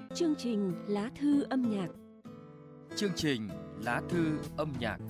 Chương trình Lá thư âm nhạc. Chương trình Lá thư âm nhạc.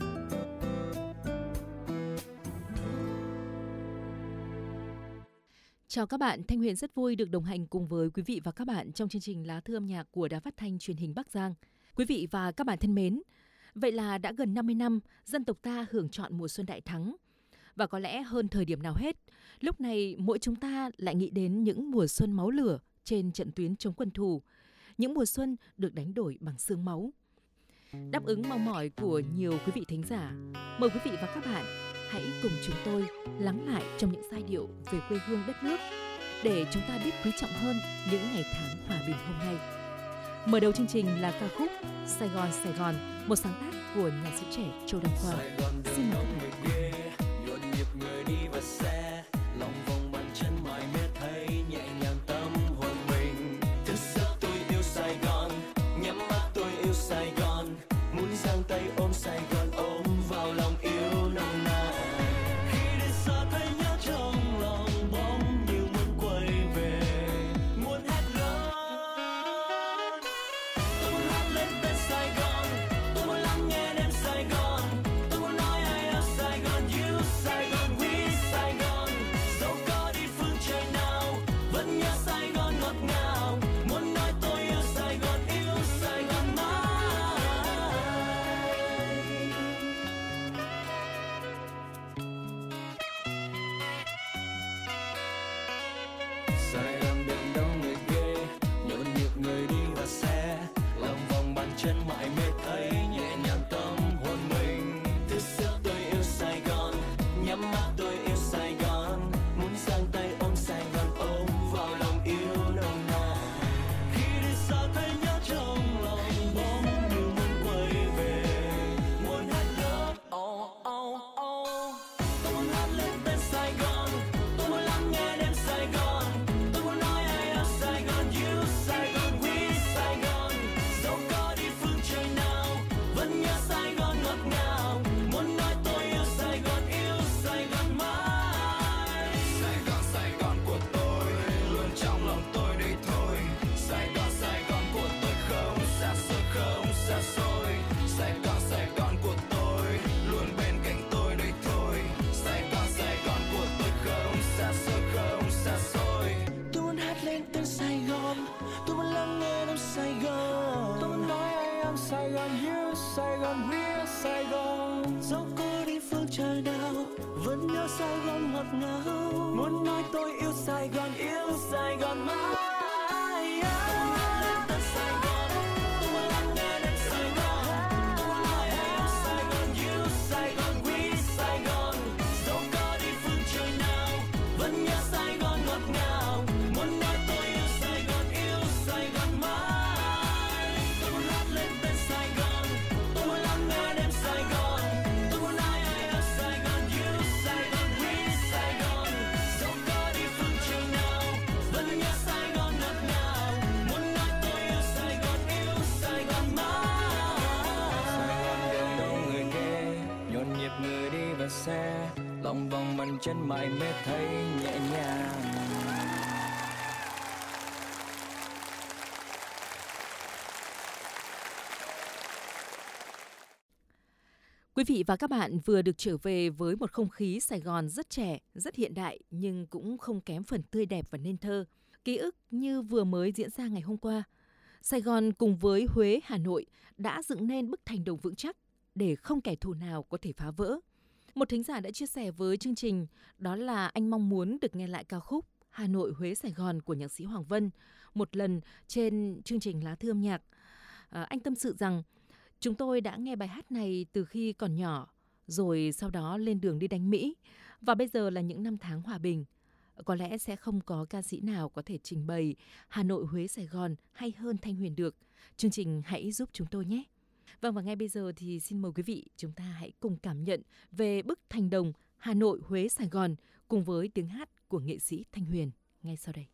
Chào các bạn, Thanh Huyền rất vui được đồng hành cùng với quý vị và các bạn trong chương trình Lá thư âm nhạc của Đài Phát thanh Truyền hình Bắc Giang. Quý vị và các bạn thân mến, vậy là đã gần 50 năm dân tộc ta hưởng trọn mùa xuân đại thắng. Và có lẽ hơn thời điểm nào hết, lúc này mỗi chúng ta lại nghĩ đến những mùa xuân máu lửa trên trận tuyến chống quân thù, những mùa xuân được đánh đổi bằng xương máu. Đáp ứng mong mỏi của nhiều quý vị thính giả, mời quý vị và các bạn hãy cùng chúng tôi lắng lại trong những giai điệu về quê hương đất nước để chúng ta biết quý trọng hơn những ngày tháng hòa bình hôm nay. Mở đầu chương trình là ca khúc Sài Gòn, Sài Gòn, một sáng tác của nhạc sĩ trẻ Châu Đăng Khoa. Xin mời các bạn. Nhộn nhịp người đi và xe, lòng vòng bàn chân mãi mê thấy nhẹ nhàng tâm hồn mình. Thức giấc tôi yêu Sài Gòn, nhắm mắt tôi yêu Sài Gòn, muốn giang tay ôm Sài Gòn, ôm vào lòng yêu nồng nàn. Khi đến xa thấy nhớ trong lòng bóng như muốn quay về, muốn hét lớn. Tôi muốn hát lên tên Sài Gòn, tôi muốn lắng nghe đêm Sài Gòn, tôi muốn nói I love Sài Gòn, you Sài Gòn, we Sài Gòn. Dẫu có đi phương trời nào, vẫn nhớ Sài Gòn ngọt ngào, muốn nói tôi yêu Sài Gòn mãi. Sài Gòn đêm đông người ghê, nhộn nhịp người đi và xe, lòng vòng bàn chân mãi mê thấy nhẹ nhàng tâm hồn mình. Thức giấc tôi yêu Sài Gòn, nhắm mắt tôi yêu Sài Gòn, muốn giang tay ôm Sài Gòn, ôm vào lòng yêu nồng nàn. Khi đi xa thấy nhớ trong lòng bóng như muốn quay về, muốn hát lớn. Oh oh oh, tôi muốn hát lên tên Sài Gòn, tôi muốn lắng nghe đêm Sài Gòn, tôi muốn nói I love Sài Gòn, you Sài Gòn, we Sài Gòn. Dẫu có đi phương trời nào, vẫn nhớ Sài Gòn ngọt ngào, muốn nói tôi yêu Sài Gòn mãi. Sài Gòn của tôi, luôn trong lòng tôi đây thôi. Sài Gòn của tôi không xa xôi, không xa xôi. Sài Gòn của tôi, luôn bên cạnh tôi đây thôi. Sài Gòn của tôi không xa xôi, không xa xôi. Tôi muốn hát lên tên Sài Gòn, tôi muốn lắng nghe đêm Sài Gòn, tôi muốn nói I am Sài Gòn, you Sài Gòn, we Sài Gòn. Dẫu có đi phương trời nào, vẫn nhớ Sài Gòn ngọt ngào, muốn nói tôi yêu Sài Gòn mãi. Tôi muốn hát lên tên Sài Gòn, tôi muốn lắng nghe đêm Sài Gòn, tôi muốn nói I am Sài Gòn, you Sài Gòn, we Sài Gòn. Dẫu có đi phương trời nào, vẫn nhớ Sài Gòn ngọt ngào, muốn nói tôi yêu Sài Gòn mãi. Tôi muốn hát lên tên Sài Gòn, tôi muốn lắng nghe đêm Sài Gòn, tôi muốn nói I love Sài Gòn, you Sài Gòn, we Sài Gòn. Dẫu có đi phương trời nào, vẫn nhớ Sài Gòn ngọt ngào, muốn nói tôi yêu Sài Gòn mãi. Sài Gòn đêm đông người ghê, nhộn nhịp người đi và xe, lòng vòng bàn chân mãi mê thấy nhẹ nhàng. Quý vị và các bạn vừa được trở về với một không khí Sài Gòn rất trẻ, rất hiện đại nhưng cũng không kém phần tươi đẹp và nên thơ. Ký ức như vừa mới diễn ra ngày hôm qua. Sài Gòn cùng với Huế, Hà Nội đã dựng nên bức thành đồng vững chắc để không kẻ thù nào có thể phá vỡ. Một thính giả đã chia sẻ với chương trình đó là anh mong muốn được nghe lại ca khúc Hà Nội, Huế, Sài Gòn của nhạc sĩ Hoàng Vân một lần trên chương trình Lá thư âm nhạc. Anh tâm sự rằng chúng tôi đã nghe bài hát này từ khi còn nhỏ, rồi sau đó lên đường đi đánh Mỹ. Và bây giờ là những năm tháng hòa bình. Có lẽ sẽ không có ca sĩ nào có thể trình bày Hà Nội, Huế, Sài Gòn hay hơn Thanh Huyền được. Chương trình hãy giúp chúng tôi nhé. Vâng, và ngay bây giờ thì xin mời quý vị chúng ta hãy cùng cảm nhận về bức thành đồng Hà Nội, Huế, Sài Gòn cùng với tiếng hát của nghệ sĩ Thanh Huyền ngay sau đây.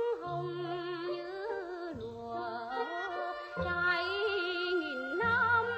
Hồng như lụa trải nghìn năm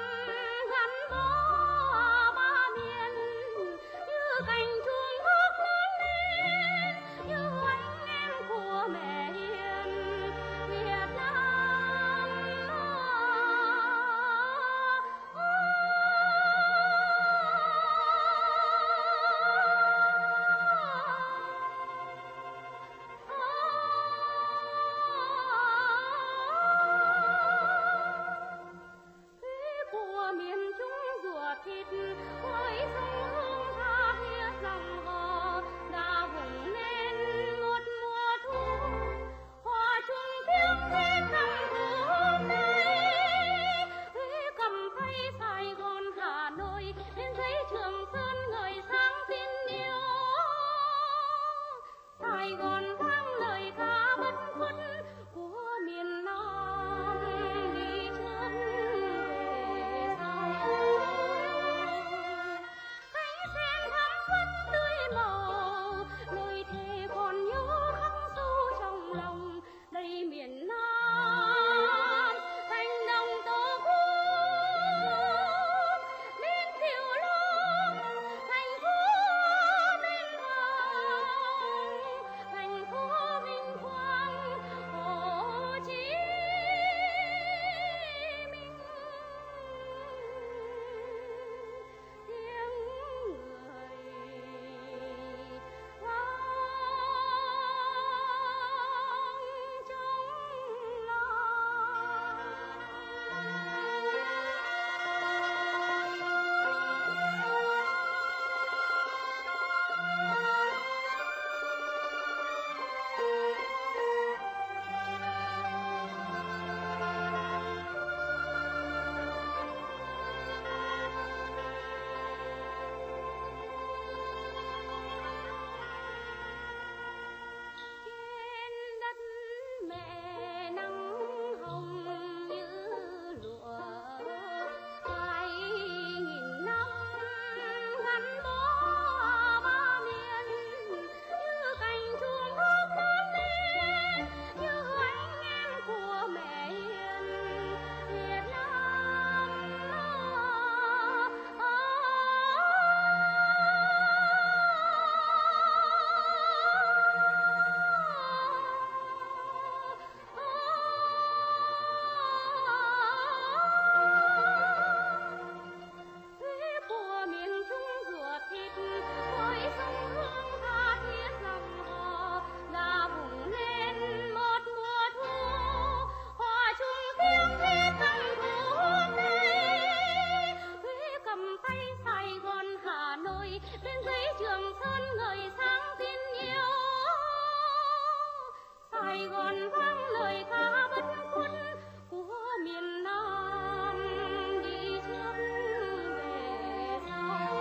còn vang lời ca bất khuất của miền Nam đi trước về sau.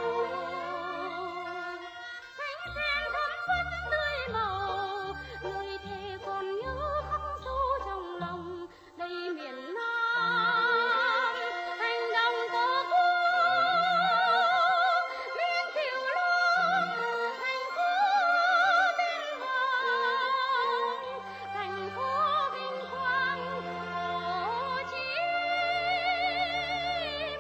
Cánh sen thắm vẫn tươi màu, người thề còn nhớ khắc sâu trong lòng đây miền Nam. Hành động của miền Cửu Long, thành phố tên vàng, thành phố vinh quang Hồ Chí Minh.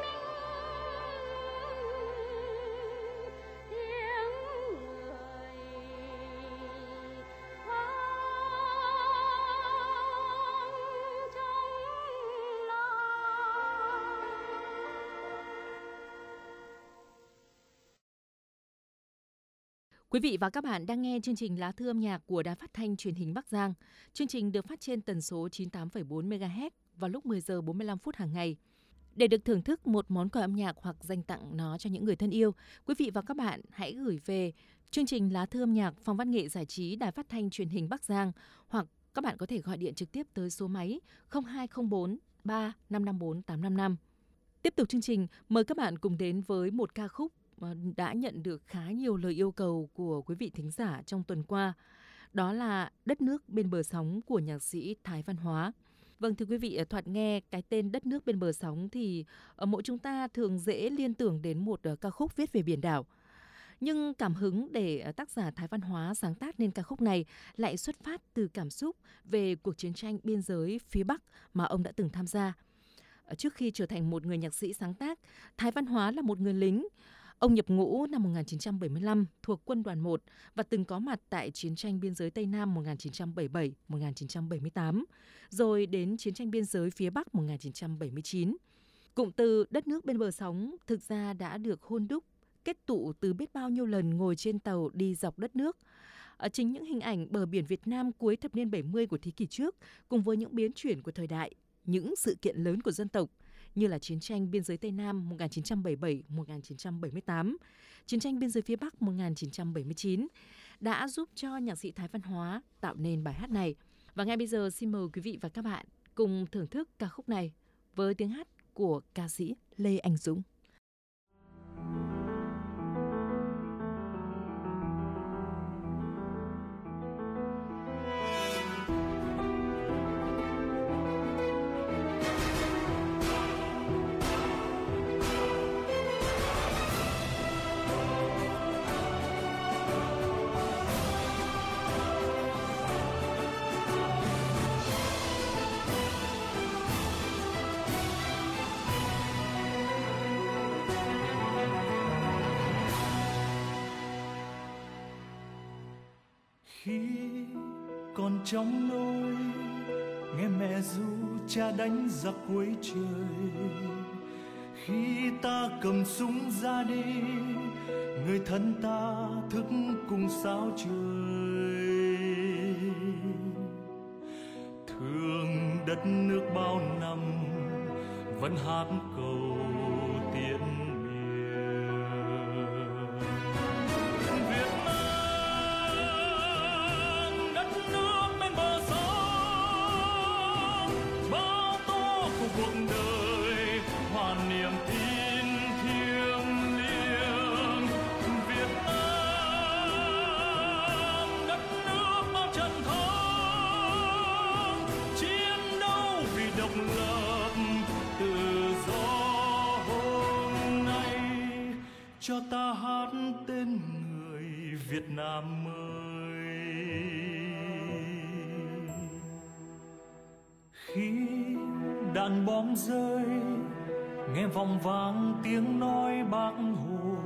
Tiếng người vang trong lòng. Quý vị và các bạn đang nghe chương trình Lá thư âm nhạc của Đài Phát thanh Truyền hình Bắc Giang. Chương trình được phát trên tần số 98,4 MHz vào lúc 10 giờ 45 phút hàng ngày. Để được thưởng thức một món quà âm nhạc hoặc dành tặng nó cho những người thân yêu, quý vị và các bạn hãy gửi về chương trình Lá thư âm nhạc Phòng Văn nghệ Giải trí Đài Phát thanh Truyền hình Bắc Giang, hoặc các bạn có thể gọi điện trực tiếp tới số máy 0204 3554 855. Tiếp tục chương trình, mời các bạn cùng đến với một ca khúc đã nhận được khá nhiều lời yêu cầu của quý vị thính giả trong tuần qua. Đó là Đất nước bên bờ sóng của nhạc sĩ Thái Văn Hóa. Vâng, thưa quý vị, thoạt nghe cái tên Đất nước bên bờ sóng thì mỗi chúng ta thường dễ liên tưởng đến một ca khúc viết về biển đảo. Nhưng cảm hứng để tác giả Thái Văn Hóa sáng tác nên ca khúc này lại xuất phát từ cảm xúc về cuộc chiến tranh biên giới phía Bắc mà ông đã từng tham gia. Trước khi trở thành một người nhạc sĩ sáng tác, Thái Văn Hóa là một người lính. Ông nhập ngũ năm 1975 thuộc Quân đoàn 1 và từng có mặt tại chiến tranh biên giới Tây Nam 1977-1978, rồi đến chiến tranh biên giới phía Bắc 1979. Cụm từ Đất nước bên bờ sóng thực ra đã được hôn đúc, kết tụ từ biết bao nhiêu lần ngồi trên tàu đi dọc đất nước. Chính những hình ảnh bờ biển Việt Nam cuối thập niên 70 của thế kỷ trước, cùng với những biến chuyển của thời đại, những sự kiện lớn của dân tộc, như là chiến tranh biên giới Tây Nam 1977-1978, chiến tranh biên giới phía Bắc 1979, đã giúp cho nhạc sĩ Thái Văn Hóa tạo nên bài hát này. Và ngay bây giờ xin mời quý vị và các bạn cùng thưởng thức ca khúc này với tiếng hát của ca sĩ Lê Anh Dũng. Khi còn trong nôi nghe mẹ ru cha đánh giặc cuối trời, khi ta cầm súng ra đi người thân ta thức cùng sao trời. Thương đất nước bao năm vẫn hát cầu tiến cuộc đời hòa niềm tin thiêng liêng. Việt Nam đất nước bao trận thắng, chiến đấu vì độc lập tự do. Hôm nay cho ta hát tên người Việt Nam ơi. Khi đạn bom rơi nghe vòng vang tiếng nói Bác Hồ,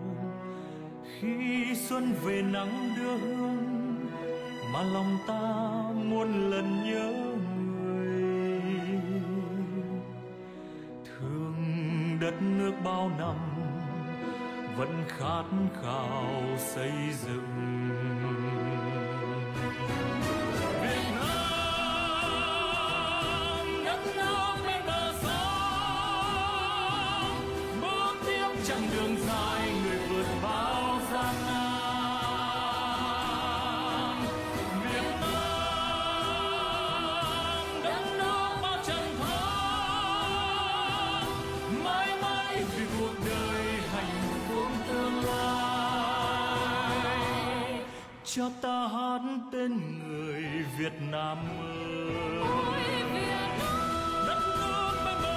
khi xuân về nắng đưa hương mà lòng ta muôn lần nhớ người. Thương đất nước bao năm vẫn khát khao xây dựng. Đường dài người vượt bao gian nan, Việt Nam cho ta hát tên người Việt Nam ơi. Ôi Việt Nam, Đất nước bên bờ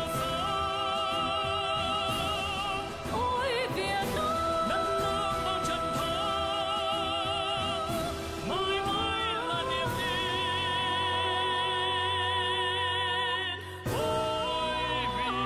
sông, ôi Việt Nam, đất nước bao trận thắng, mãi mãi là niềm tin. Ôi Việt Nam.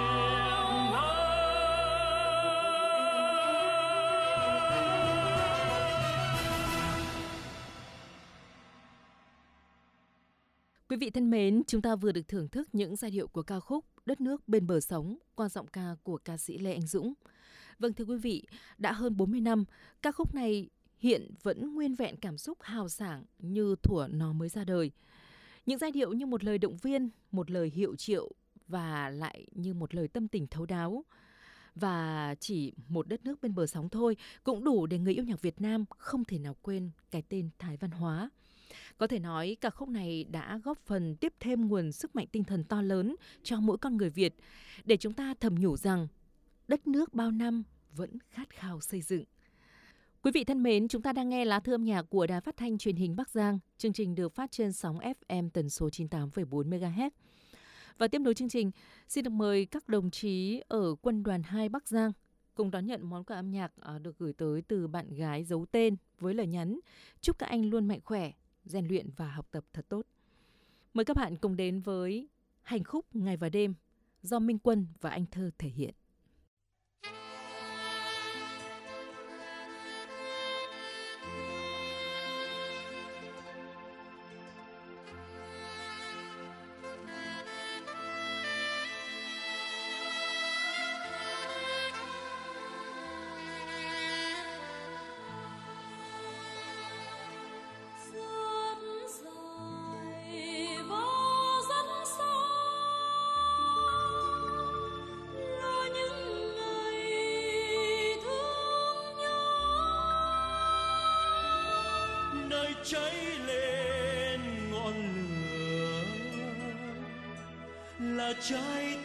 Quý vị thân mến, chúng ta vừa được thưởng thức những giai điệu của ca khúc Đất nước bên bờ sóng qua giọng ca của ca sĩ Lê Anh Dũng. Vâng thưa quý vị, đã hơn 40 năm, ca khúc này hiện vẫn nguyên vẹn cảm xúc hào sảng như thuở nó mới ra đời. Những giai điệu như một lời động viên, một lời hiệu triệu và lại như một lời tâm tình thấu đáo. Và chỉ một đất nước bên bờ sóng thôi cũng đủ để người yêu nhạc Việt Nam không thể nào quên cái tên Thái Văn Hóa. Có thể nói ca khúc này đã góp phần tiếp thêm nguồn sức mạnh tinh thần to lớn cho mỗi con người Việt để chúng ta thầm nhủ rằng đất nước bao năm vẫn khát khao xây dựng. Quý vị thân mến, chúng ta đang nghe lá thư âm nhạc của Đài Phát thanh Truyền hình Bắc Giang. Chương trình được phát trên sóng FM tần số 98,4 MHz. Và tiếp nối chương trình, xin được mời các đồng chí ở Quân đoàn 2 Bắc Giang cùng đón nhận món quà âm nhạc được gửi tới từ bạn gái giấu tên với lời nhắn: chúc các anh luôn mạnh khỏe, rèn luyện và học tập thật tốt. Mời các bạn cùng đến với Hành khúc Ngày và Đêm do Minh Quân và Anh Thơ thể hiện. Cháy lên ngọn lửa là trái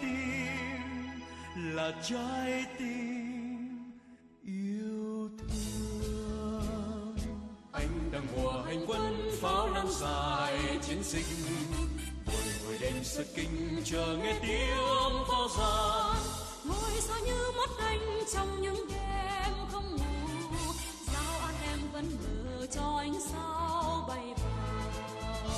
tim yêu thương. Anh đang mùa hành quân pháo năm dài chiến dịch, buổi đêm sắt kinh chờ nghe tiếng pháo giàn. ngồi sao như mắt anh trong những đêm không ngủ, sao anh em vẫn mơ cho ánh sao bay vào.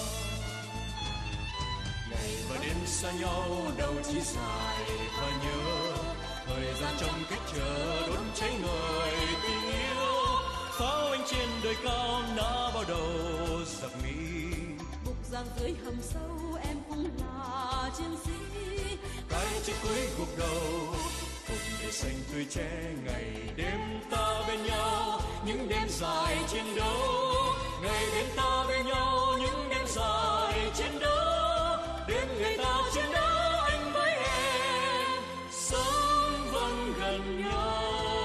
Ngày và đêm xa nhau đâu chỉ dài và nhớ, thời gian trong cách chờ đốt cháy người tình yêu. Pháo anh trên đời cao đã bao đầu giặc Mỹ, Bục giang dưới hầm sâu em cũng là chiến sĩ. Cái chết cuối gục đầu cùng để xanh tươi che ngày đêm ta bên nhau, những đêm dài chiến đấu. Ngày đêm ta bên nhau, những đêm dài chiến đấu. Đêm ngày ta chiến đấu anh với em, sống vẫn gần nhau.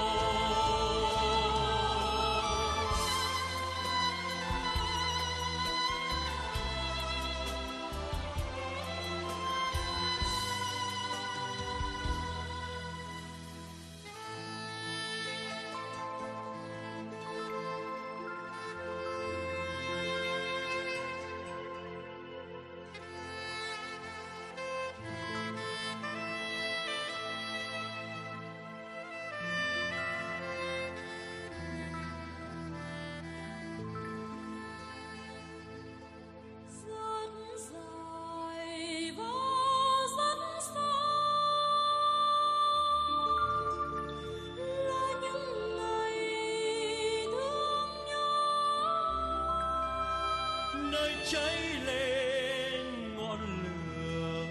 cháy lên ngọn lửa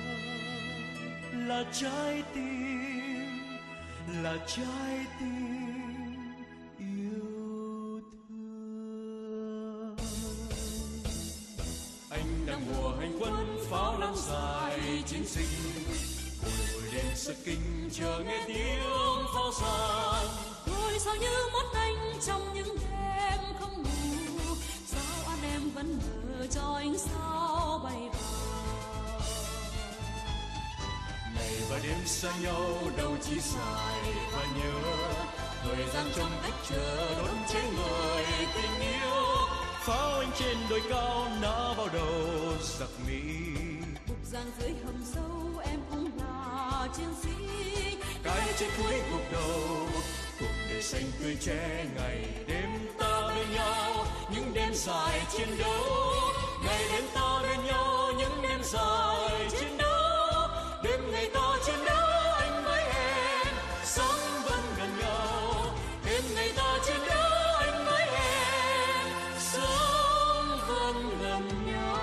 là trái tim yêu thương. Anh đang mùa hành quân pháo lan dài chiến dịch, buổi đêm sắt kinh chờ nghe tiếng pháo giàn. Ngôi sao như mắt anh trong những đêm không ngủ, sao anh em vẫn mơ cho ánh sao bay vào. Ngày và đêm xa nhau đâu chỉ dài và nhớ, thời gian trong cách chờ đón cháy người tình yêu. pháo anh trên đồi cao nã vào đầu giặc Mỹ. Bục giang dưới hầm sâu em cũng là chiến sĩ. Cái chết cuối cuộc đầu, cuộc đời xanh tươi trẻ ngày đêm ta bên nhau, những đêm dài chiến đấu. Ngày đêm ta bên nhau, những đêm dài chiến đấu. Đêm ngày ta chiến đấu anh với em, sống vẫn gần nhau. Đêm ngày ta chiến đấu anh với em, sống vẫn gần nhau.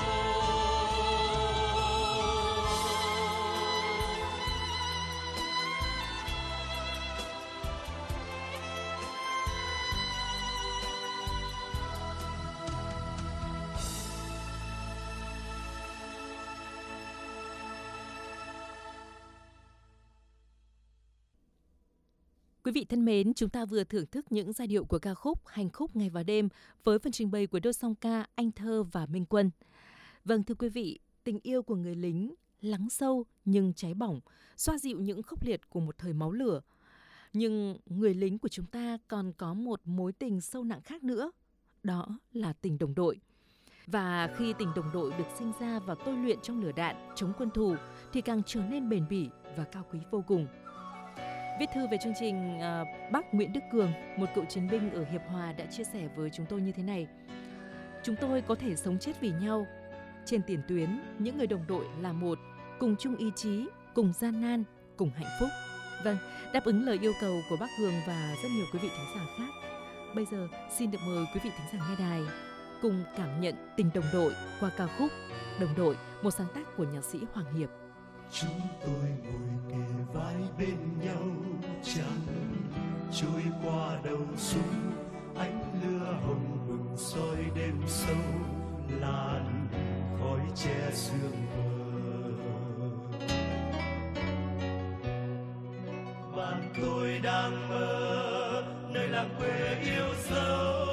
Quý vị thân mến, chúng ta vừa thưởng thức những giai điệu của ca khúc Hành khúc ngày và đêm với phần trình bày của đôi song ca Anh Thơ và Minh Quân. Vâng thưa quý vị, tình yêu của người lính lắng sâu nhưng cháy bỏng, xoa dịu những khốc liệt của một thời máu lửa. Nhưng người lính của chúng ta còn có một mối tình sâu nặng khác nữa, đó là tình đồng đội. Và khi tình đồng đội được sinh ra và tôi luyện trong lửa đạn chống quân thù thì càng trở nên bền bỉ và cao quý vô cùng. Viết thư về chương trình, bác Nguyễn Đức Cường, một cựu chiến binh ở Hiệp Hòa đã chia sẻ với chúng tôi như thế này. Chúng tôi có thể sống chết vì nhau. Trên tiền tuyến, những người đồng đội là một, cùng chung ý chí, cùng gian nan, cùng hạnh phúc. Vâng, đáp ứng lời yêu cầu của bác Cường và rất nhiều quý vị thính giả khác. Bây giờ xin được mời quý vị thính giả nghe đài cùng cảm nhận tình đồng đội qua ca khúc Đồng đội, một sáng tác của nhạc sĩ Hoàng Hiệp. Chúng tôi ngồi kề vai bên nhau, trăng trôi qua đầu súng, ánh lửa hồng bừng soi đêm sâu, làn khói che sương mờ. Bạn tôi đang mơ nơi làng quê yêu dấu,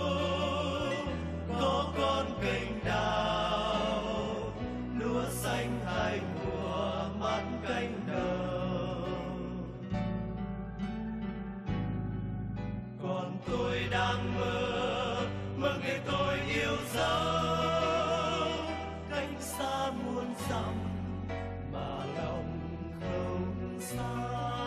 có con cành đào, lúa xanh hai mùa mắt cánh đầu. Còn tôi đang mơ ngày tôi yêu dấu, cánh xa muôn dặm mà lòng không xa.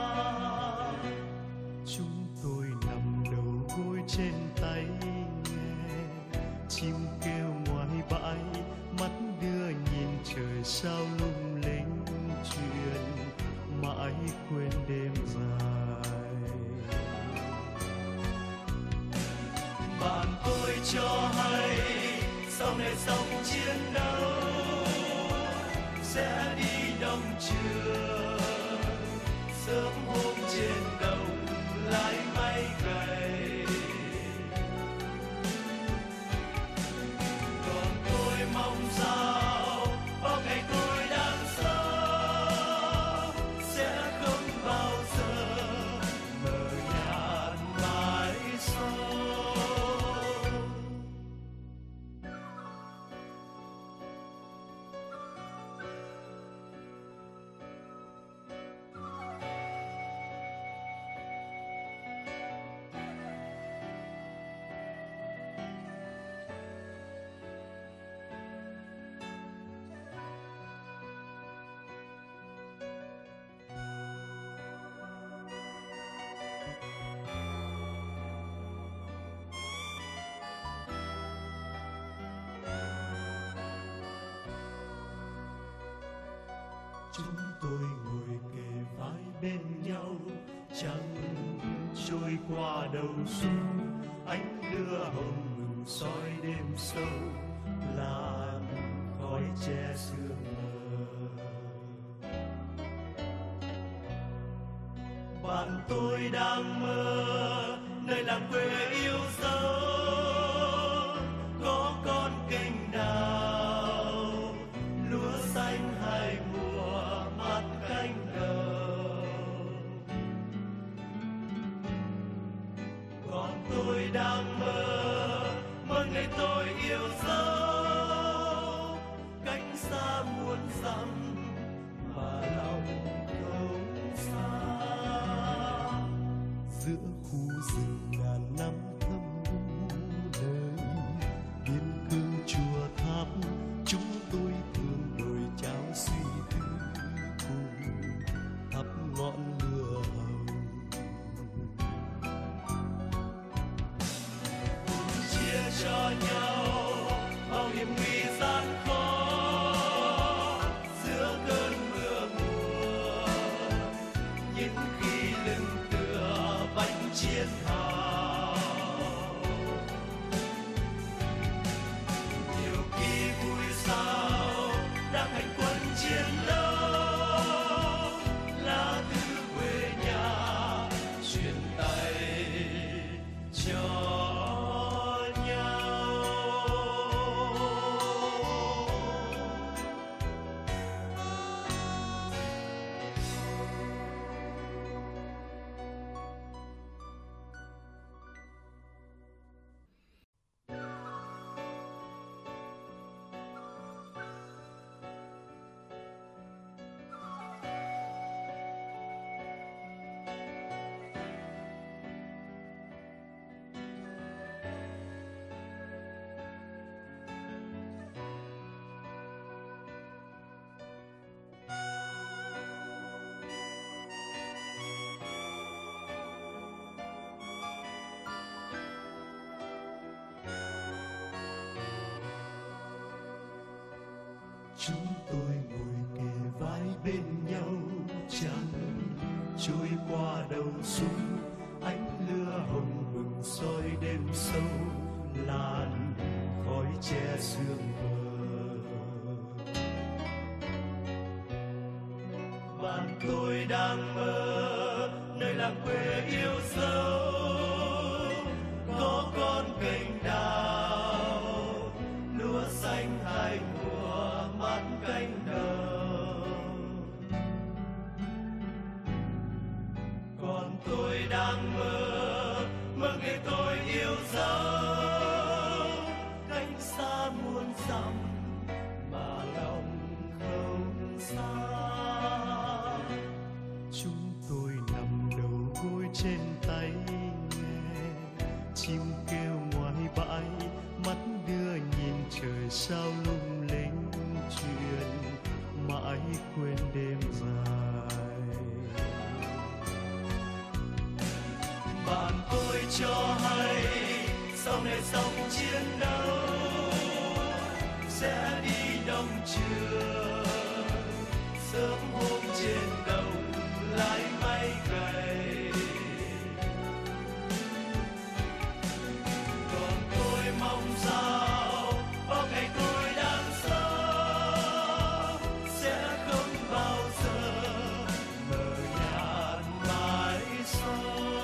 Chúng tôi nằm đầu gối trên tay nghe chim kêu ngoài bãi, mắt đưa nhìn trời sao lung linh, chuyện mãi quên đêm dài. Bạn tôi cho hay sau này xong chiến đấu sẽ đi đông trường, sớm hôm trên đồng lái máy cày. Còn tôi mong sao bao ngày tôi đang sống sẽ không bao giờ mờ nhạt mãi sau. Chúng tôi ngồi kề vai bên nhau, trăng trôi qua đầu súng, ánh lửa hồng bừng soi đêm sâu, làn khói che sương mờ. Bạn tôi đang mơ nơi làng quê yêu dấu, có con cành đào, lúa xanh hai mùa mắt cánh đầu. Còn tôi đang mơ ngày tôi yêu dấu, cánh xa muôn dặm mà lòng không xa. Giữa khu rừng ngàn năm thâm u, chiến đấu, lá thư quê nhà truyền tay cho nhau. Chúng tôi ngồi kề vai bên nhau, trăng trôi qua đầu súng, ánh lửa hồng bừng soi đêm sâu, làn khói che sương mờ. Bạn tôi đang mơ nơi làng quê yêu dấu, có con cành đào, lúa xanh hai mùa mát cánh đồng. Còn tôi đang mơ ngày tôi yêu dấu, cánh xa muôn dặm mà lòng không xa. Chúng tôi nằm đầu gối trên tay nghe chim kêu ngoài bãi, mắt đưa nhìn trời sao lung linh, chuyện mãi quên đêm dài. Bạn tôi cho hay sau này xong chiến đấu sẽ đi đông trường, sớm hôm trên đồng lái máy cày. Còn tôi mong sao bao ngày tôi đang sống sẽ không bao giờ mờ nhạt mãi sau.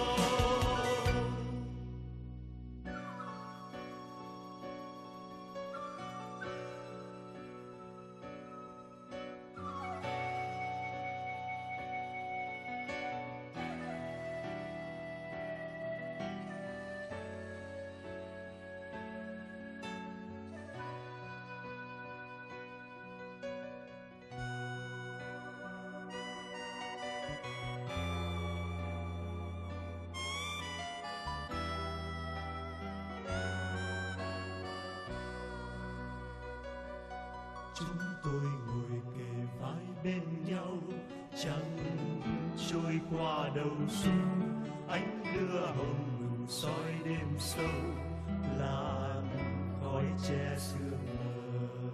Chúng tôi ngồi kề vai bên nhau, trăng trôi qua đầu xuân, ánh lửa hồng ngừng soi đêm sâu, làn khói che sương mờ.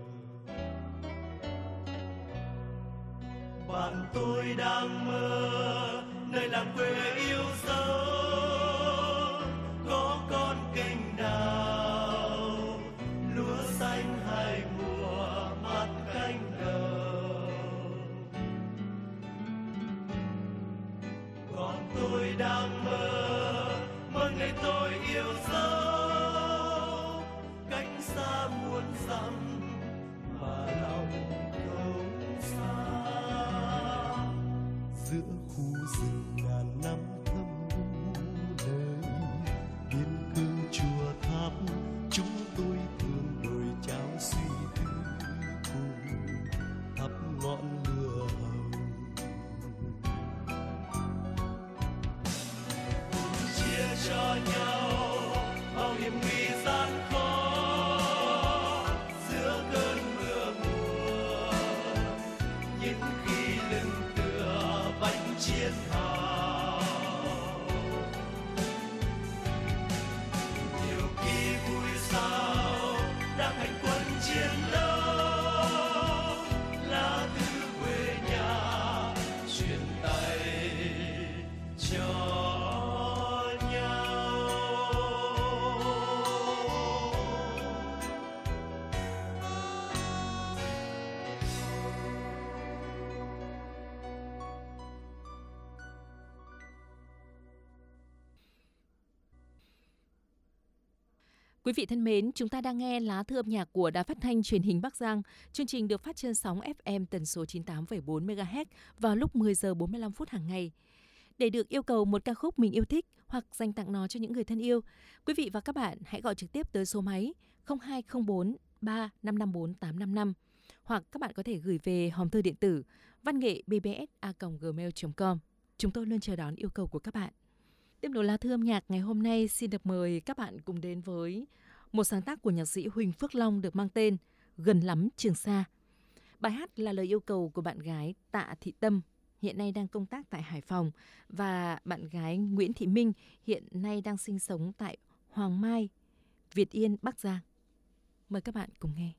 Bạn tôi đang mơ nơi làng quê yêu dấu, có con kênh đào, lúa xanh hai mùa mát cánh đồng. Còn tôi đang mơ ngày tôi yêu dấu, cánh xa muôn dặm mà lòng không xa. Giữa khu rừng ngàn năm thâm đời, biên cương chùa tháp, chúng tôi thường đổi cháo suy tư cùng thắp ngọn lửa hồng. Chia cho nhau bao hiểm nguy gian khó giữa cơn mưa mùa, những khi lưng tựa bánh chiến hào. Quý vị thân mến, chúng ta đang nghe lá thư âm nhạc của Đài Phát thanh Truyền hình Bắc Giang. Chương trình được phát trên sóng FM tần số 98,4 MHz vào lúc 10 giờ 45 phút hàng ngày. Để được yêu cầu một ca khúc mình yêu thích hoặc dành tặng nó cho những người thân yêu, quý vị và các bạn hãy gọi trực tiếp tới số máy 0204 3554 855 hoặc các bạn có thể gửi về hòm thư điện tử vanngệ@bbs@gmail.com. Chúng tôi luôn chờ đón yêu cầu của các bạn. Tiếp nối lá thư âm nhạc ngày hôm nay, xin được mời các bạn cùng đến với một sáng tác của nhạc sĩ Huỳnh Phước Long được mang tên Gần lắm Trường Sa. Bài hát là lời yêu cầu của bạn gái Tạ Thị Tâm, hiện nay đang công tác tại Hải Phòng, và bạn gái Nguyễn Thị Minh hiện nay đang sinh sống tại Hoàng Mai, Việt Yên, Bắc Giang. Mời các bạn cùng nghe.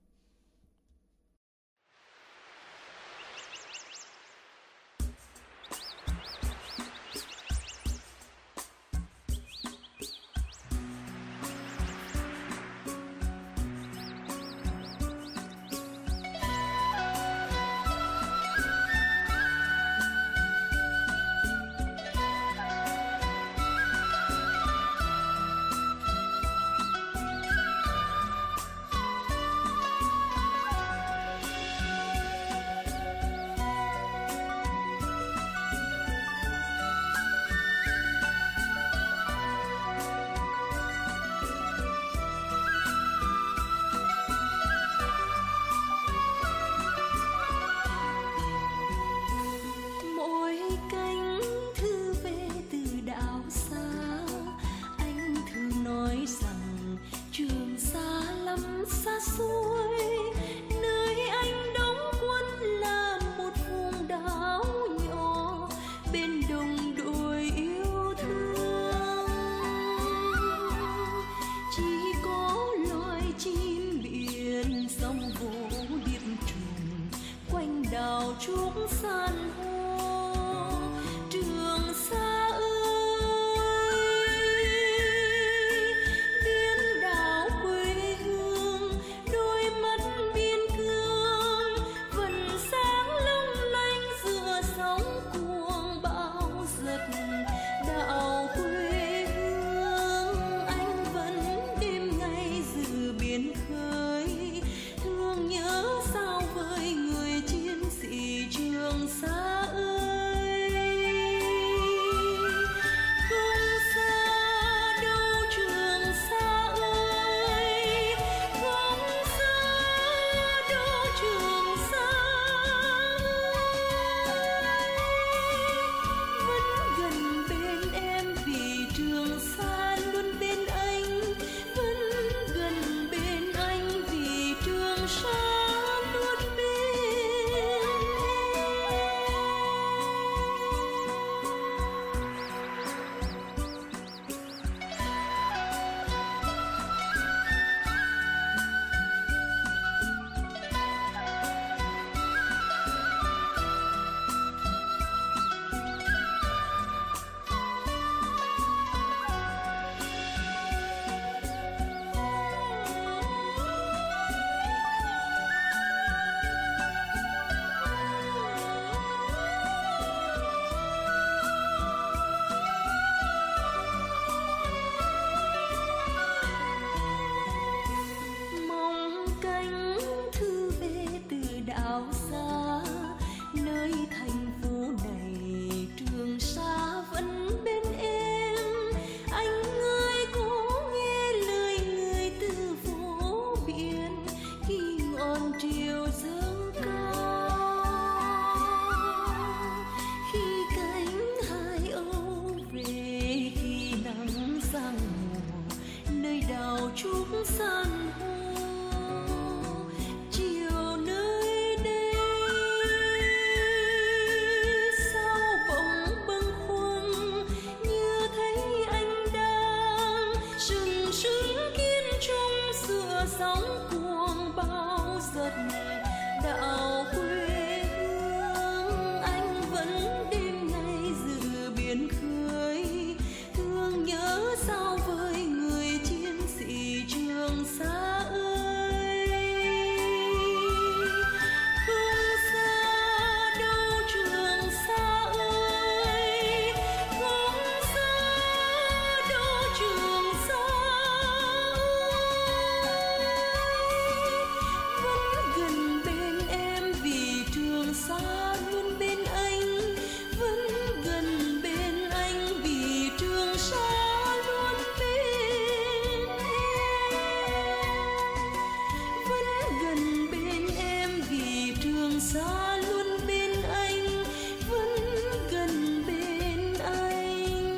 xa luôn bên anh, vẫn gần bên anh.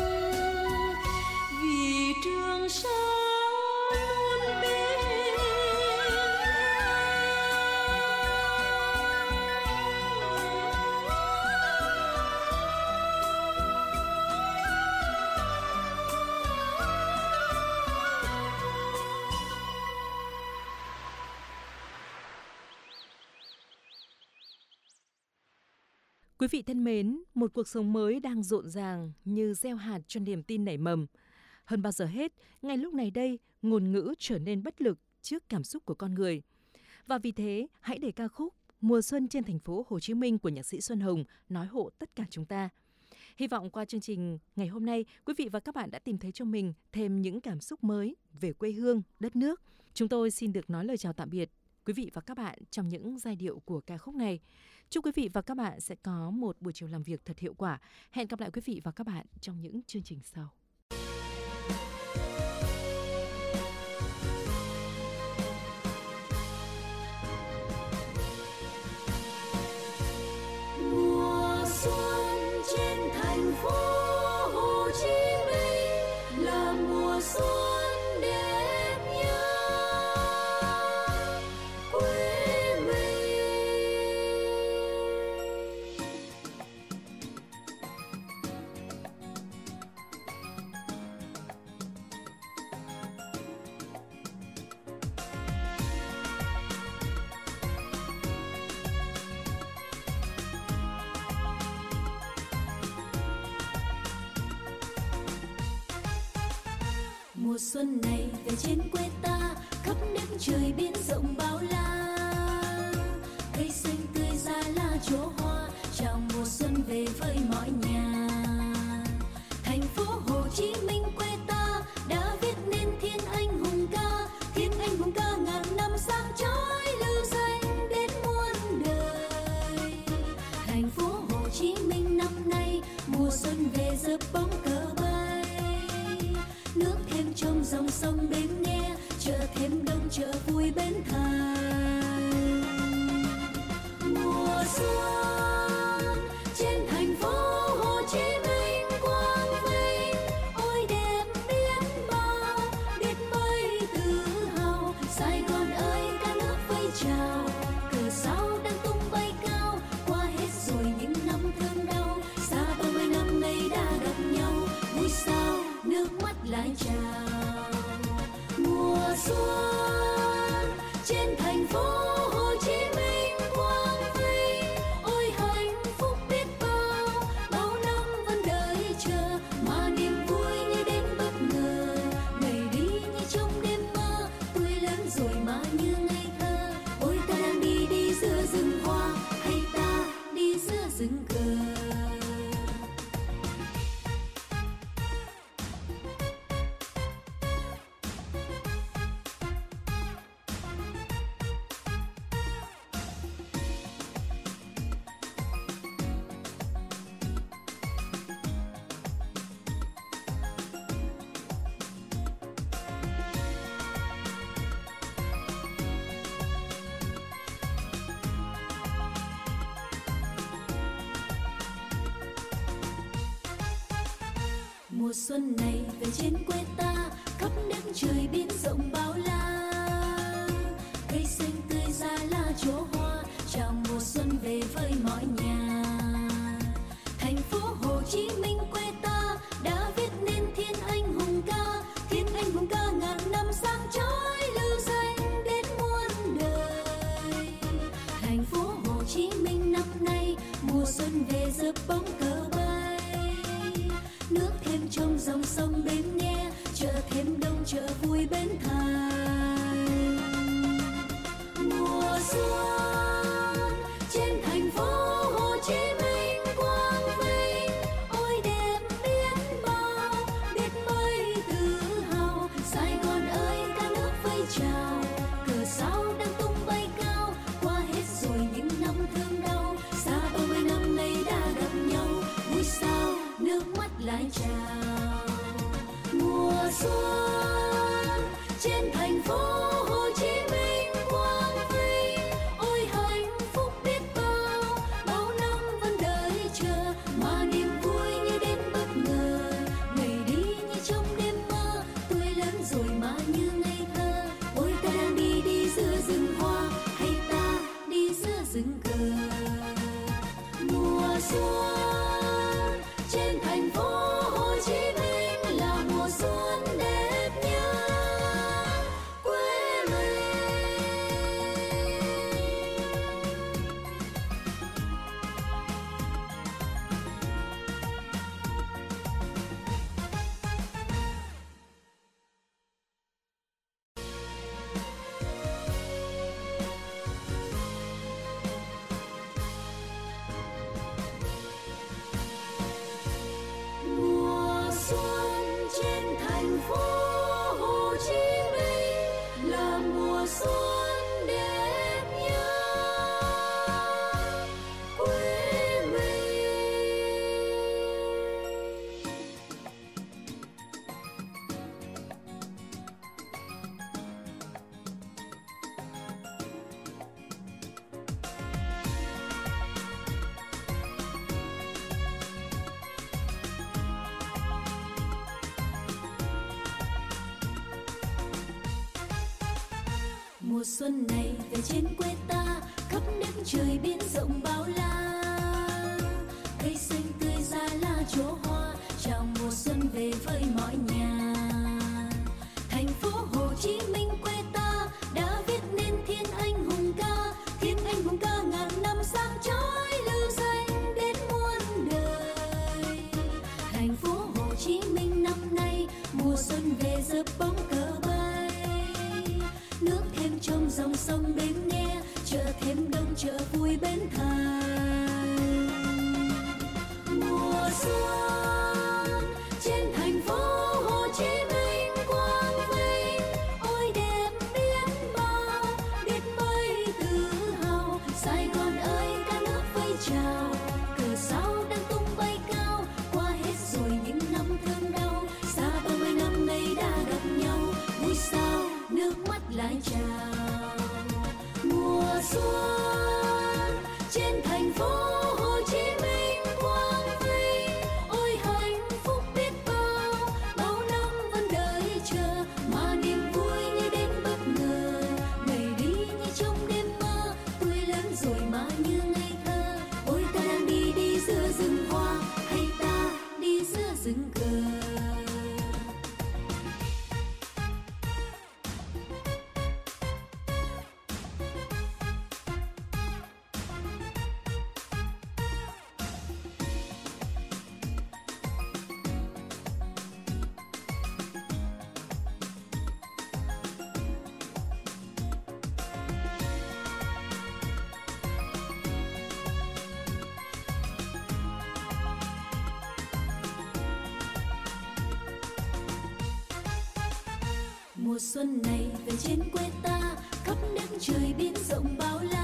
Vì trường sa luôn bên Quý vị thân mến, một cuộc sống mới đang rộn ràng như gieo hạt cho niềm tin nảy mầm. Hơn bao giờ hết, ngay lúc này đây, ngôn ngữ trở nên bất lực trước cảm xúc của con người. Và vì thế, hãy để ca khúc Mùa xuân trên thành phố Hồ Chí Minh của nhạc sĩ Xuân Hồng nói hộ tất cả chúng ta. Hy vọng qua chương trình ngày hôm nay, quý vị và các bạn đã tìm thấy cho mình thêm những cảm xúc mới về quê hương, đất nước. Chúng tôi xin được nói lời chào tạm biệt quý vị và các bạn trong những giai điệu của ca khúc này. Chúc quý vị và các bạn sẽ có một buổi chiều làm việc thật hiệu quả. Hẹn gặp lại quý vị và các bạn trong những chương trình sau. Mùa xuân trên thành phố Hồ Chí Minh là mùa xuân đẹp nhất quê mình. Mùa xuân này về trên quê ta, khắp đất trời biển rộng bao la, cây xanh tươi ra lá chỗ hoa, chào mùa xuân về với mọi nhà. Thành phố Hồ Chí Minh quê ta đã viết nên thiên anh hùng ca ngàn năm sáng chói lưu danh đến muôn đời. Thành phố Hồ Chí Minh năm nay mùa xuân về dập bóng cờ bay, nước thêm trong dòng sông bên nghe, chợ thêm đông chợ vui bên thành. Mùa xuân trên thành phố Hồ Chí Minh quang vinh, ôi đẹp biết bao, biết mấy tự hào. Sài Gòn ơi cả nước vẫy chào, cờ sao đang tung bay cao, qua hết rồi những năm thương đau, xa 30 năm nay đã gặp nhau, vui sao nước mắt lại trào. Mùa xuân trên thành phố Hồ Chí Minh quang vinh, ôi hạnh phúc biết bao, bao năm vẫn đợi chờ mà niềm vui như đến bất ngờ. Ngày đi như trong đêm mơ, tuổi lớn rồi mà như ngây thơ. Ôi ta đang đi giữa rừng hoa, hay ta đi giữa rừng cờ. Mùa xuân này về trên quê ta, khắp đất trời biển rộng bao la, cây xanh tươi ra lá chỗ hoa, chào mùa xuân về với mọi nhà. Thành phố Hồ Chí Minh quê ta đã viết nên thiên anh hùng ca ngàn năm sáng chói lưu danh đến muôn đời. Thành phố Hồ Chí Minh năm nay mùa xuân về dập bóng cờ bay, nước thêm trong dòng sông bên nghe, chợ thêm đông chợ vui bên thành. Mùa xuân trên thành phố Hồ Chí Minh quang vinh, ôi đẹp biết bao, biết mấy tự hào. Sài Gòn ơi cả nước vẫy chào, cờ sao đang tung bay cao, qua hết rồi những năm thương đau, xa 30 năm nay đã gặp nhau, Mùa xuân trên thành phố Hồ Chí Minh là mùa xuân đẹp nhất quê mình. Mùa xuân trên thành phố Hồ Chí Minh là mùa xuân đẹp nhất quê mình. Mùa xuân này về trên quê ta, khắp đất trời biển rộng bao la, cây xanh tươi ra lá chỗ hoa, chào mùa xuân về với mọi nhà. Thành phố Hồ Chí Minh quê ta đã viết nên thiên anh hùng ca ngàn năm sáng chói lưu danh đến muôn đời. Thành phố Hồ Chí Minh năm nay mùa xuân về dập bóng cờ bay, nước thêm trong dòng sông đêm nghe, chợ thêm đông chợ vui bến thành. Mùa xuân trên thành phố Hồ Chí Minh quang vinh, ôi đẹp biết bao, biết mấy tự hào. Sài Gòn ơi cả nước vẫy chào, cờ sao đang tung bay cao, qua hết rồi những năm thương đau, xa 30 năm nay đã gặp nhau, vui sao nước mắt lại trào. Mùa xuân trên thành phố Hồ Chí Minh quang vinh, ôi hạnh phúc biết bao, bao năm vẫn đợi chờ, mà niềm vui như đến bất ngờ. Ngày đi như trong đêm mơ, tuổi lớn rồi mà như ngây thơ. Ôi ta đang đi giữa rừng hoa, hay ta đi giữa rừng cờ. Mùa xuân này về trên quê ta, khắp đất trời biển rộng bao la,